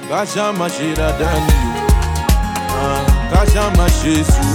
Kashama shira dani Kashama shesu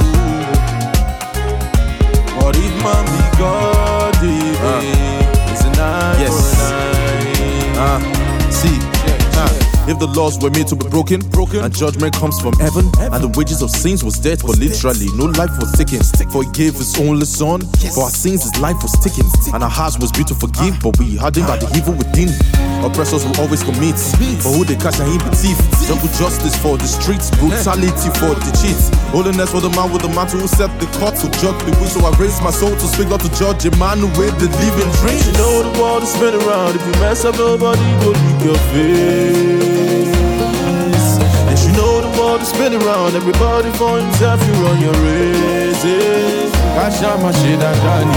What if man be God It's a night for a night See If the laws were made to be broken, and judgment comes from heaven, and the wages of sins was death, but literally no life was taken. For he gave his only son, for our sins his life was taken, and our hearts was built to forgive, but we hardened by the evil within. Oppressors will always commit, but who they catch and he be thief. Jungle justice for the streets, brutality for the cheats. Holiness for the man with the mantle who set the court to judge the weak. So I raise my soul to speak, not to judge a man with the living dream. You know the world is spinning around. If you mess up, nobody go lick your face. And you know the world is spinning around. Everybody for himself, you run your races. Kashama shida dani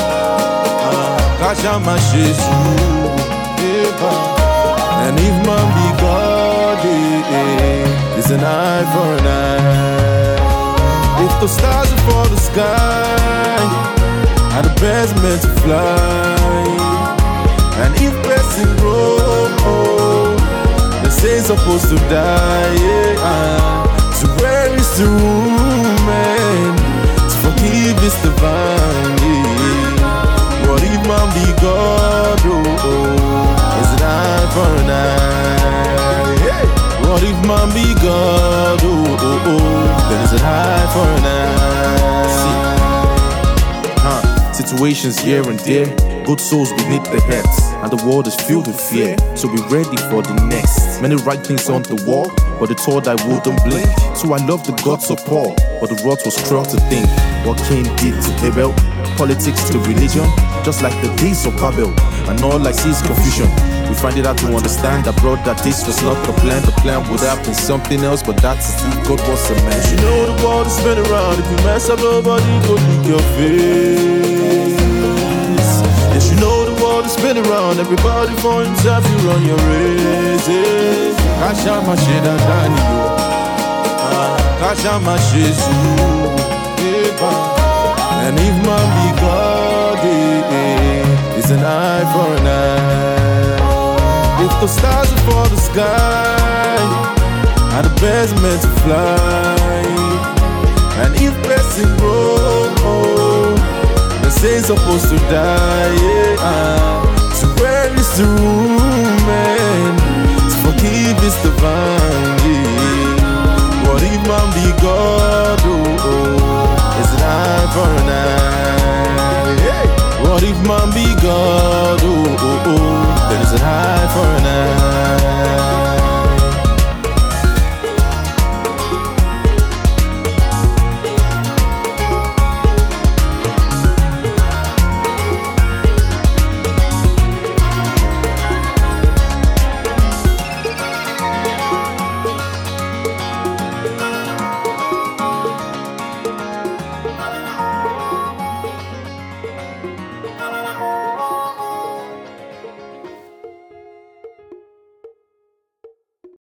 Kashama shesu And if man be God, it's an eye for an eye. If the stars are for the sky, are the best meant to fly. And if blessing grow, they say supposed to die. So where is the room, man? To forgive is divine. What if man be God? Is an eye for an eye. What if man be God? Then it's an eye for an eye. Situations here and there, good souls beneath the heads, and the world is filled with fear. So be ready for the next. Many right things on the wall, but they thought I wouldn't blink. So I love the gods of Paul, but the wrath was cruel to think what Cain did to Abel. Politics to religion, just like the days of Babel, and all I see is confusion. We find it hard to understand that, bro, that this was not the plan. The plan would have been something else, but that's if God was a man. You know the world is spinning around. If you mess up, nobody go lick your face. Yes, you know the world is spinning around. Everybody for himself, you run your races. Kashama shida dani Kashama shesu And if man be God, it's an eye for an eye. If the stars are for the sky, are the best meant to fly. And if blessing grow, they say supposed to die. So where is the room, man? To forgive is divine. What if man be God? Is an eye for an eye. What if man be God?